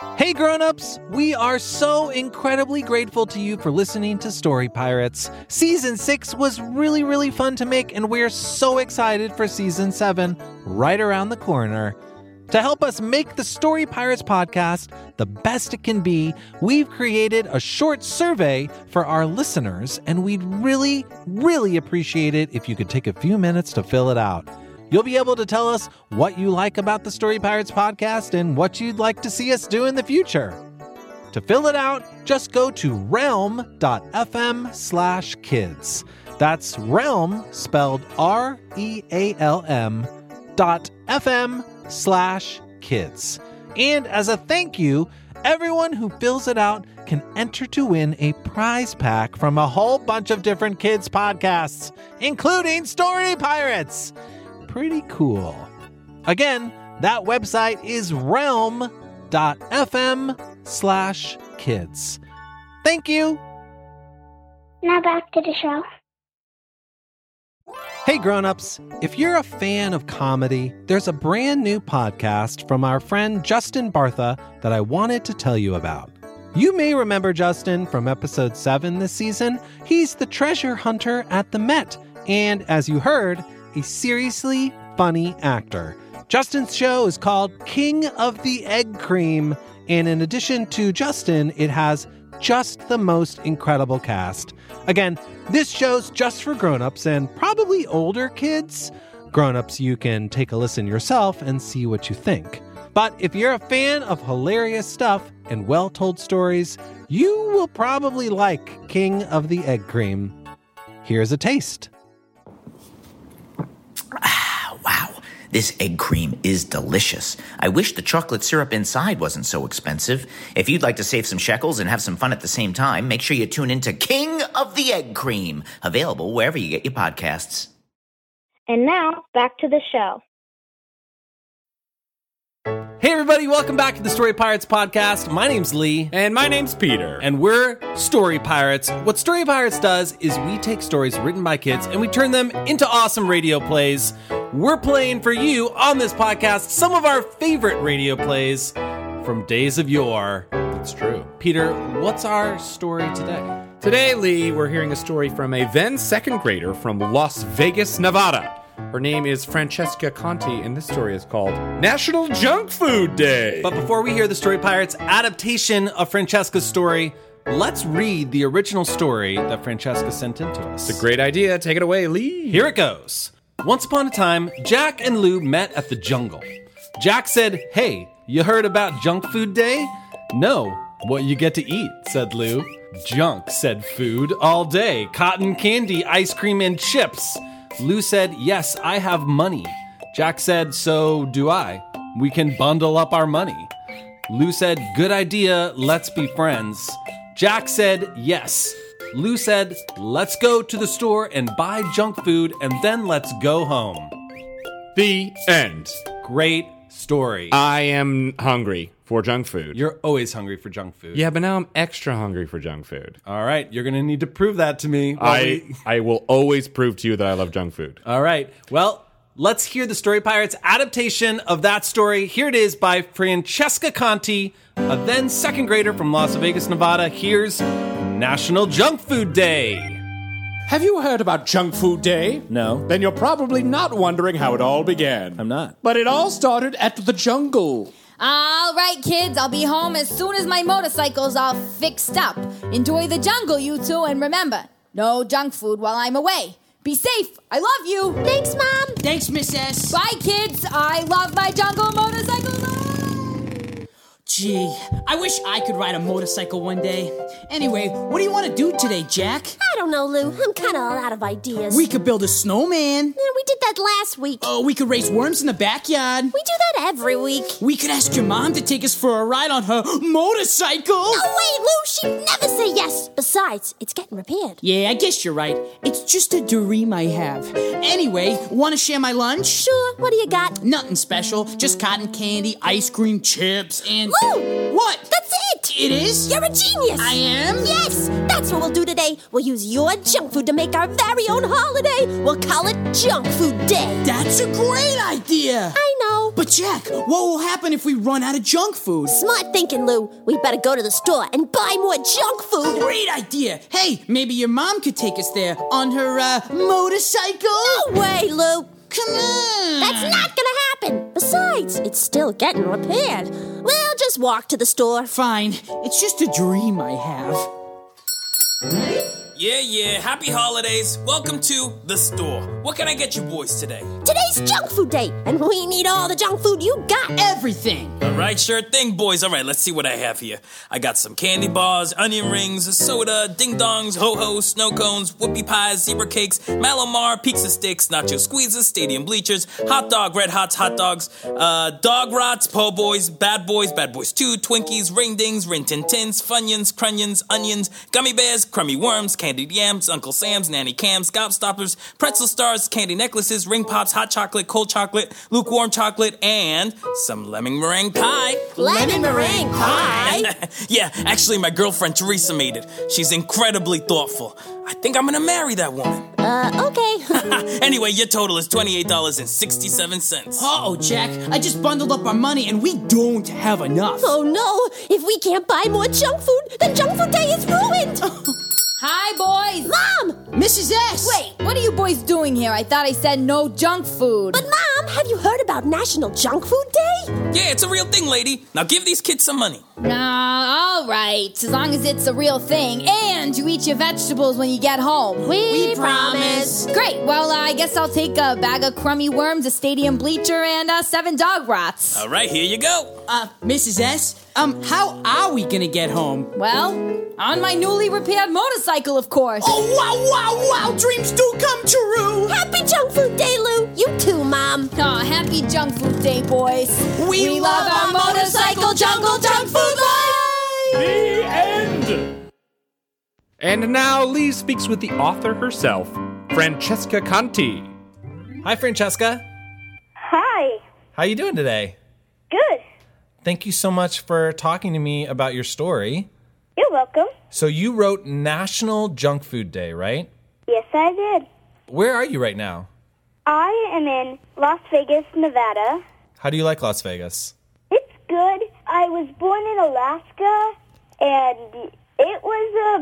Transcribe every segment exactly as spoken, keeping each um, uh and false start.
Hey grown-ups, we are so incredibly grateful to you for listening to Story Pirates. Season six was really, really fun to make, and we're so excited for Season seven right around the corner. To help us make the Story Pirates podcast the best it can be, we've created a short survey for our listeners, and we'd really, really appreciate it if you could take a few minutes to fill it out. You'll be able to tell us what you like about the Story Pirates podcast and what you'd like to see us do in the future. To fill it out, just go to realm.fm slash kids. That's realm, spelled R E A L M, dot FM slash kids. And as a thank you, everyone who fills it out can enter to win a prize pack from a whole bunch of different kids podcasts, including Story Pirates. Pretty cool. Again, that website is realm.fm slash kids. Thank you. Now back to the show. Hey grown-ups, if you're a fan of comedy, there's a brand new podcast from our friend Justin Bartha that I wanted to tell you about. You may remember Justin from episode seven this season. He's the treasure hunter at the Met, and as you heard, a seriously funny actor. Justin's show is called King of the Egg Cream, and in addition to Justin, it has just the most incredible cast. Again, this show's just for grown-ups and probably older kids. Grown-ups, you can take a listen yourself and see what you think. But if you're a fan of hilarious stuff and well-told stories, you will probably like King of the Egg Cream. Here's a taste. Wow, this egg cream is delicious. I wish the chocolate syrup inside wasn't so expensive. If you'd like to save some shekels and have some fun at the same time, make sure you tune into King of the Egg Cream, available wherever you get your podcasts. And now, back to the show. Hey everybody, welcome back to the Story Pirates podcast. My name's Lee. And my name's Peter. And we're Story Pirates. What Story Pirates does is we take stories written by kids and we turn them into awesome radio plays. We're playing for you on this podcast some of our favorite radio plays from days of yore. That's true. Peter, what's our story today? Today, Lee, we're hearing a story from a then second grader from Las Vegas, Nevada. Her name is Francesca Conti, and this story is called National Junk Food Day. But before we hear the Story Pirates adaptation of Francesca's story, let's read the original story that Francesca sent in to us. It's a great idea. Take it away, Lee. Here it goes. Once upon a time, Jack and Lou met at the jungle. Jack said, "Hey, you heard about Junk Food Day?" "No, what you get to eat," said Lou. "Junk," said food, "all day. Cotton candy, ice cream, and chips." Lou said, "Yes, I have money." Jack said, "So do I. We can bundle up our money." Lou said, "Good idea, let's be friends." Jack said, "Yes." Lou said, "Let's go to the store and buy junk food, and then let's go home." The end. Great story. I am hungry for junk food. You're always hungry for junk food. Yeah, but now I'm extra hungry for junk food. All right, you're going to need to prove that to me. I we... I will always prove to you that I love junk food. All right, well, let's hear the Story Pirates adaptation of that story. Here it is by Francesca Conti, a then second grader from Las Vegas, Nevada. Here's National Junk Food Day. Have you heard about Junk Food Day? No. Then you're probably not wondering how it all began. I'm not. But it all started at the jungle. All right, kids, I'll be home as soon as my motorcycle's all fixed up. Enjoy the jungle, you two, and remember, no junk food while I'm away. Be safe. I love you. Thanks, Mom. Thanks, Miss S. Bye, kids. I love my jungle motorcycle. Gee, I wish I could ride a motorcycle one day. Anyway, what do you want to do today, Jack? I don't know, Lou. I'm kind of out of ideas. We could build a snowman. Yeah, we did that last week. Oh, we could raise worms in the backyard. We do that every week. We could ask your mom to take us for a ride on her motorcycle. No way, Lou. She'd never say yes. Besides, it's getting repaired. Yeah, I guess you're right. It's just a dream I have. Anyway, want to share my lunch? Sure. What do you got? Nothing special. Just cotton candy, ice cream, chips, and... Lou! What? That's it! It is? You're a genius! I am? Yes! That's what we'll do today. We'll use your junk food to make our very own holiday. We'll call it Junk Food Day. That's a great idea! I know. But Jack, what will happen if we run out of junk food? Smart thinking, Lou. We better go to the store and buy more junk food. Great idea. Hey, maybe your mom could take us there on her, uh, motorcycle? No way, Lou. Come on. That's not gonna happen. Besides, it's still getting repaired. We'll just walk to the store. Fine. It's just a dream I have. Yeah, yeah, happy holidays. Welcome to the store. What can I get you boys today? Today's junk food day, and we need all the junk food you got. Everything. All right, sure thing, boys. All right, let's see what I have here. I got some candy bars, onion rings, soda, ding-dongs, ho-hos, snow cones, whoopie pies, zebra cakes, Malamar, pizza sticks, nacho squeezes, stadium bleachers, hot dog, red hots, hot dogs, uh, dog rots, po' boys, bad boys, bad boys two, Twinkies, ring dings, rin tin tins, funyuns, crunyons, onions, gummy bears, crummy worms, candied yams, Uncle Sam's, Nanny Cam's, gobstoppers, pretzel stars, candy necklaces, ring pops, hot chocolate, cold chocolate, lukewarm chocolate, and some lemon meringue pie. Lemon meringue pie? Yeah, actually my girlfriend Teresa made it. She's incredibly thoughtful. I think I'm gonna marry that woman. Uh, okay. Anyway, your total is twenty-eight dollars and sixty-seven cents. Uh-oh, Jack. I just bundled up our money and we don't have enough. Oh, no. If we can't buy more junk food, then junk food day is ruined. Hi, boys. Mom! Missus S! Wait, what are you boys doing here? I thought I said no junk food. But, Mom, have you heard about National Junk Food Day? Yeah, it's a real thing, lady. Now give these kids some money. Nah, all right. As long as it's a real thing. And you eat your vegetables when you get home. We, We promise. Great. Well, uh, I guess I'll take a bag of crummy worms, a stadium bleacher, and uh, seven dog rots. All right, here you go. Uh, Missus S, um, how are we gonna get home? Well, on my newly repaired motorcycle, of course. Oh, wow, wow, wow! Dreams do come true! Happy Junk Food Day, Lou. You too, Mom. Aw, happy junk food day, boys. We love our motorcycle jungle junk food life! The end! And now Lee speaks with the author herself, Francesca Conti. Hi, Francesca. Hi. How you doing today? Good. Thank you so much for talking to me about your story. You're welcome. So you wrote National Junk Food Day, right? Yes, I did. Where are you right now? I am in Las Vegas, Nevada. How do you like Las Vegas? It's good. I was born in Alaska, and it was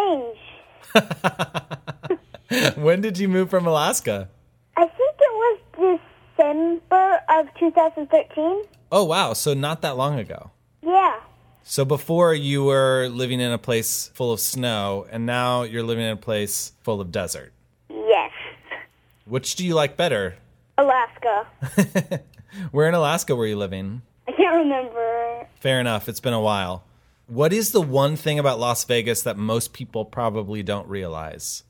a big change. When did you move from Alaska? I think it was December of two thousand thirteen. Oh, wow. So not that long ago. Yeah. So before you were living in a place full of snow, and now you're living in a place full of desert. Yes. Which do you like better? Alaska. Where in Alaska were you living? I can't remember. Fair enough. It's been a while. What is the one thing about Las Vegas that most people probably don't realize?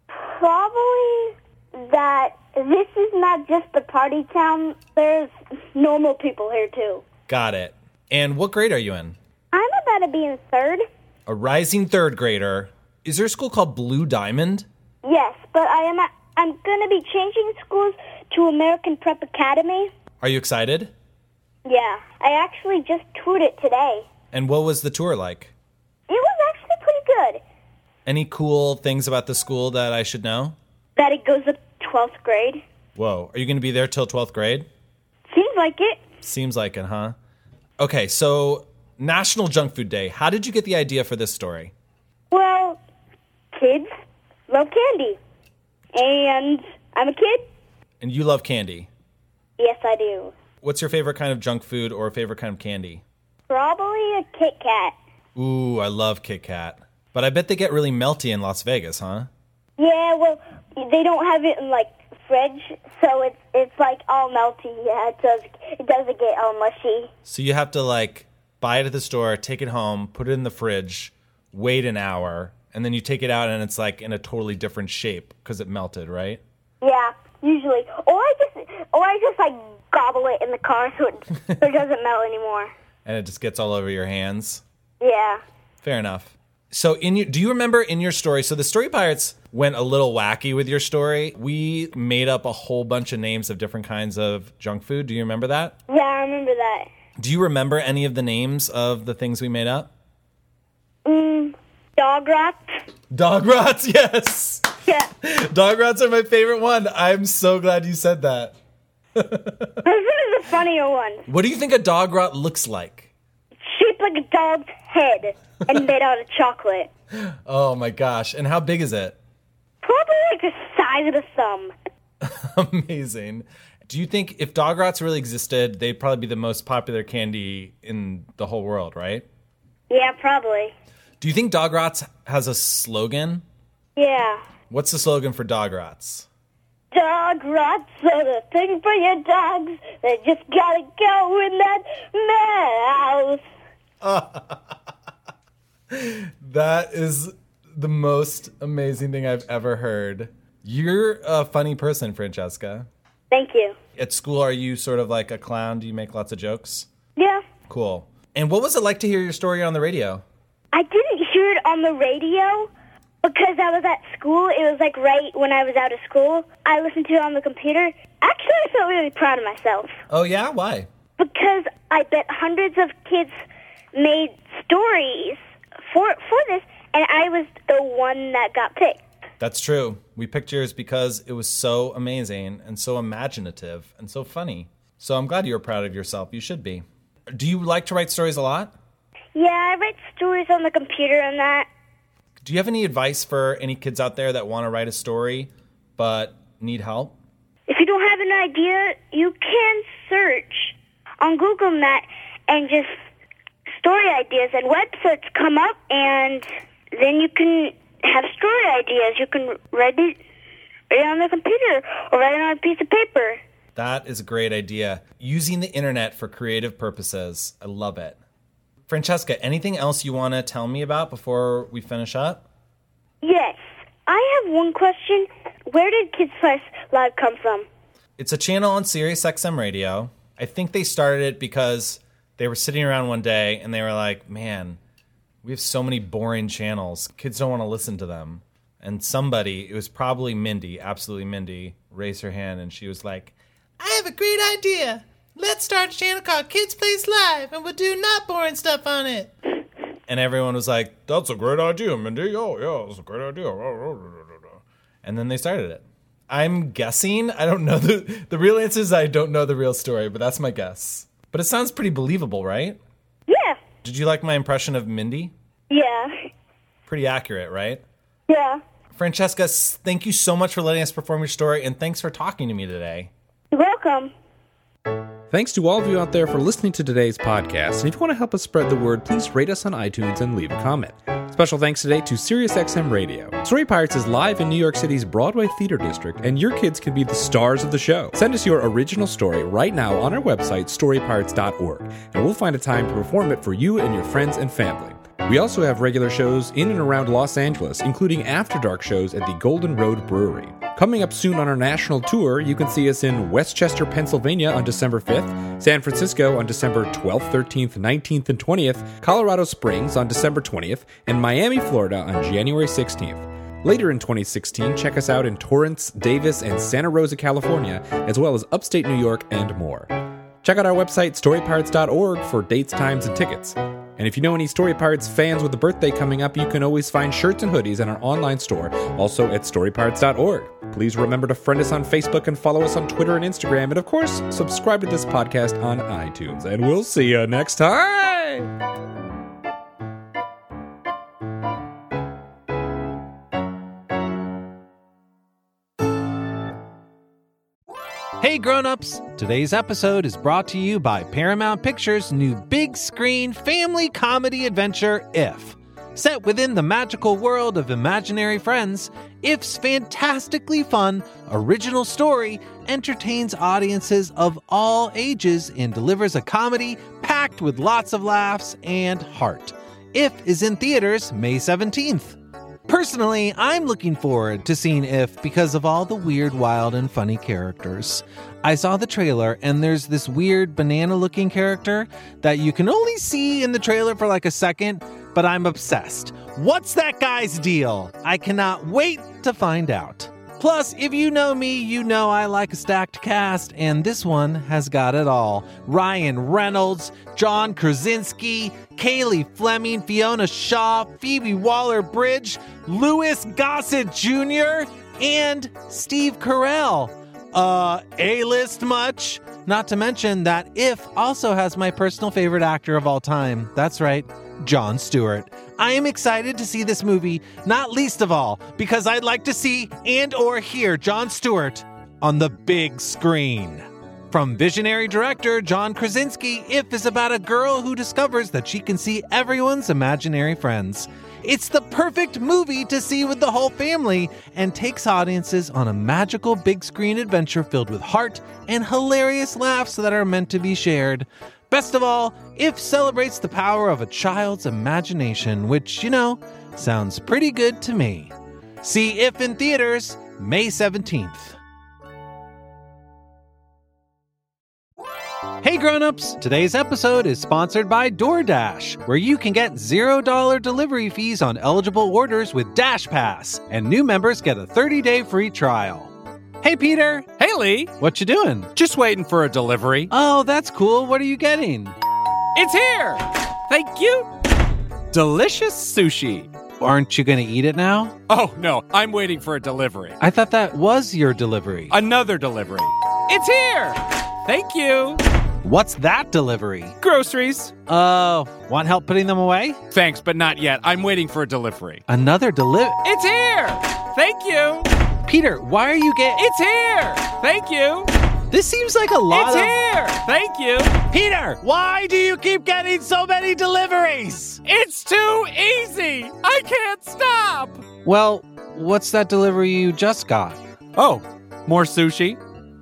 Probably that this is not just a party town. There's normal people here, too. Got it. And what grade are you in? I'm about to be in third. A rising third grader. Is there a school called Blue Diamond? Yes, but I am. At, I'm going to be changing schools to American Prep Academy. Are you excited? Yeah, I actually just toured it today. And what was the tour like? It was actually pretty good. Any cool things about the school that I should know? That it goes up twelfth grade. Whoa, are you going to be there till twelfth grade? Seems like it. Seems like it, huh? Okay, so National Junk Food Day. How did you get the idea for this story? Well, kids love candy. And I'm a kid. And you love candy. Yes, I do. What's your favorite kind of junk food or favorite kind of candy? Probably a Kit Kat. Ooh, I love Kit Kat. But I bet they get really melty in Las Vegas, huh? Yeah, well, they don't have it in, like, fridge, so it's it's like all melty. Yeah, it does it doesn't get all mushy. So you have to, like, buy it at the store, take it home, put it in the fridge, wait an hour, and then you take it out and it's, like, in a totally different shape because it melted, right? Yeah, usually. Or I just, or I just like, gobble it in the car so it, so it doesn't melt anymore. And it just gets all over your hands? Yeah. Fair enough. So in your, do you remember in your story, so the Story Pirates went a little wacky with your story. We made up a whole bunch of names of different kinds of junk food. Do you remember that? Yeah, I remember that. Do you remember any of the names of the things we made up? Mm, dog rots. Dog rots, yes. Yeah. Dog rots are my favorite one. I'm so glad you said that. This is a funnier one. What do you think a dogrot looks like? Shaped like a dog's head and made out of chocolate. Oh my gosh. And how big is it? Probably like the size of a thumb. Amazing. Do you think if dogrots really existed, they'd probably be the most popular candy in the whole world, right? Yeah, probably. Do you think Dogrots has a slogan? Yeah. What's the slogan for Dogrots? Dogrots are the thing for your dogs. They just gotta go in that mouth. That is the most amazing thing I've ever heard. You're a funny person, Francesca. Thank you. At school, are you sort of like a clown? Do you make lots of jokes? Yeah. Cool. And what was it like to hear your story on the radio? I didn't hear it on the radio because I was at school. It was like right when I was out of school. I listened to it on the computer. Actually, I felt really proud of myself. Oh, yeah? Why? Because I bet hundreds of kids made stories for for this, and I was the one that got picked. That's true. We picked yours because it was so amazing and so imaginative and so funny. So I'm glad you were proud of yourself. You should be. Do you like to write stories a lot? Yeah, I write stories on the computer and that. Do you have any advice for any kids out there that want to write a story but need help? If you don't have an idea, you can search on Google Net and just story ideas, and websites come up, and then you can have story ideas. You can write it, write it on the computer or write it on a piece of paper. That is a great idea. Using the internet for creative purposes. I love it. Francesca, anything else you want to tell me about before we finish up? Yes. I have one question. Where did Kids First Live come from? It's a channel on Sirius X M Radio. I think they started it because they were sitting around one day and they were like, man, we have so many boring channels. Kids don't want to listen to them. And somebody, it was probably Mindy, absolutely Mindy, raised her hand and she was like, I have a great idea. Let's start a channel called Kids Place Live, and we'll do not boring stuff on it. And everyone was like, that's a great idea, Mindy. Oh, yeah, that's a great idea. And then they started it. I'm guessing. I don't know. The, the real answer is I don't know the real story, but that's my guess. But it sounds pretty believable, right? Yeah. Did you like my impression of Mindy? Yeah. Pretty accurate, right? Yeah. Francesca, thank you so much for letting us perform your story, and thanks for talking to me today. You're welcome. Thanks to all of you out there for listening to today's podcast. And if you want to help us spread the word, please rate us on iTunes and leave a comment. Special thanks today to Sirius X M Radio. Story Pirates is live in New York City's Broadway Theater District, and your kids can be the stars of the show. Send us your original story right now on our website, story pirates dot org, and we'll find a time to perform it for you and your friends and family. We also have regular shows in and around Los Angeles, including After Dark shows at the Golden Road Brewery. Coming up soon on our national tour, you can see us in Westchester, Pennsylvania on December fifth, San Francisco on December twelfth, thirteenth, nineteenth, and twentieth, Colorado Springs on December twentieth, and Miami, Florida on January sixteenth. Later in twenty sixteen, check us out in Torrance, Davis, and Santa Rosa, California, as well as upstate New York and more. Check out our website, story pirates dot org, for dates, times, and tickets. And if you know any Story Pirates fans with a birthday coming up, you can always find shirts and hoodies in our online store, also at story pirates dot org. Please remember to friend us on Facebook and follow us on Twitter and Instagram. And of course, subscribe to this podcast on iTunes. And we'll see you next time! Hey grown-ups! Today's episode is brought to you by Paramount Pictures' new big screen family comedy adventure, If. Set within the magical world of imaginary friends, If's fantastically fun, original story entertains audiences of all ages and delivers a comedy packed with lots of laughs and heart. If is in theaters May seventeenth. Personally, I'm looking forward to seeing If because of all the weird, wild, and funny characters. I saw the trailer, and there's this weird banana-looking character that you can only see in the trailer for like a second, but I'm obsessed. What's that guy's deal? I cannot wait to find out. Plus, if you know me, you know I like a stacked cast, and this one has got it all. Ryan Reynolds, John Krasinski, Kaylee Fleming, Fiona Shaw, Phoebe Waller-Bridge, Louis Gossett Junior, and Steve Carell. uh, A-list much? Not to mention that If also has my personal favorite actor of all time. That's right, Jon Stewart. I am excited to see this movie, not least of all, because I'd like to see and or hear Jon Stewart on the big screen. From visionary director John Krasinski, If is about a girl who discovers that she can see everyone's imaginary friends. It's the perfect movie to see with the whole family and takes audiences on a magical big screen adventure filled with heart and hilarious laughs that are meant to be shared. Best of all, If celebrates the power of a child's imagination, which, you know, sounds pretty good to me. See If in theaters May seventeenth. Hey grown-ups, today's episode is sponsored by DoorDash, where you can get zero dollars delivery fees on eligible orders with Dash Pass, and new members get a thirty-day free trial. Hey Peter! Hey Lee! What you doing? Just waiting for a delivery. Oh, that's cool. What are you getting? It's here! Thank you! Delicious sushi. Aren't you gonna eat it now? Oh, no, I'm waiting for a delivery. I thought that was your delivery. Another delivery. It's here! Thank you! What's that delivery? Groceries. Oh, uh, want help putting them away? Thanks, but not yet. I'm waiting for a delivery. Another delivery? It's here! Thank you! Peter, why are you getting... It's here! Thank you! This seems like a lot it's of... It's here! Thank you! Peter, why do you keep getting so many deliveries? It's too easy! I can't stop! Well, what's that delivery you just got? Oh, more sushi?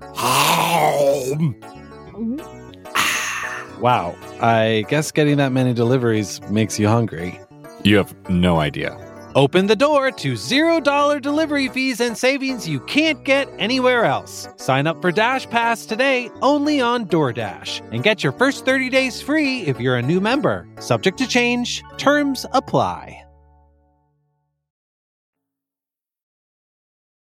Wow, I guess getting that many deliveries makes you hungry. You have no idea. Open the door to zero dollars delivery fees and savings you can't get anywhere else. Sign up for Dash Pass today only on DoorDash and get your first thirty days free if you're a new member. Subject to change, terms apply.